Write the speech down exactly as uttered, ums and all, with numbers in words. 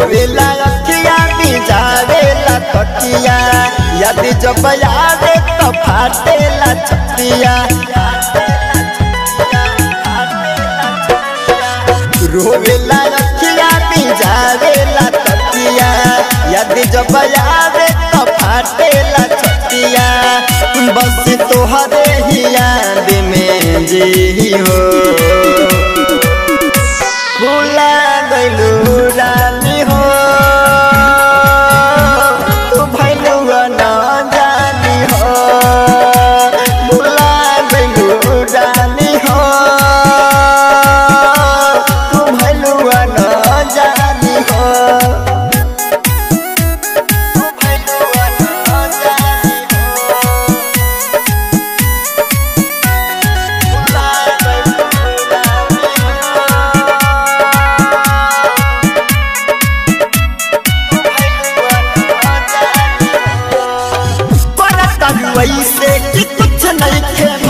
रोवेला अखिया बिजावेला तकिया याद जब आवे तो फाटेला छतिया रोवेला अखिया बिजावेला तकिया याद जब आवे तो फाटेला छतिया बस तोहरे ही याद में जी हो भुला गइलू रानी हो तू भइलुआ ना जानी हो भुला गइलू रानी हो तू भइलुआ ना जानी हो तू भइलुआ ना जानी हो भुला गइलू रानी वैसे कि कुछ नहीं खे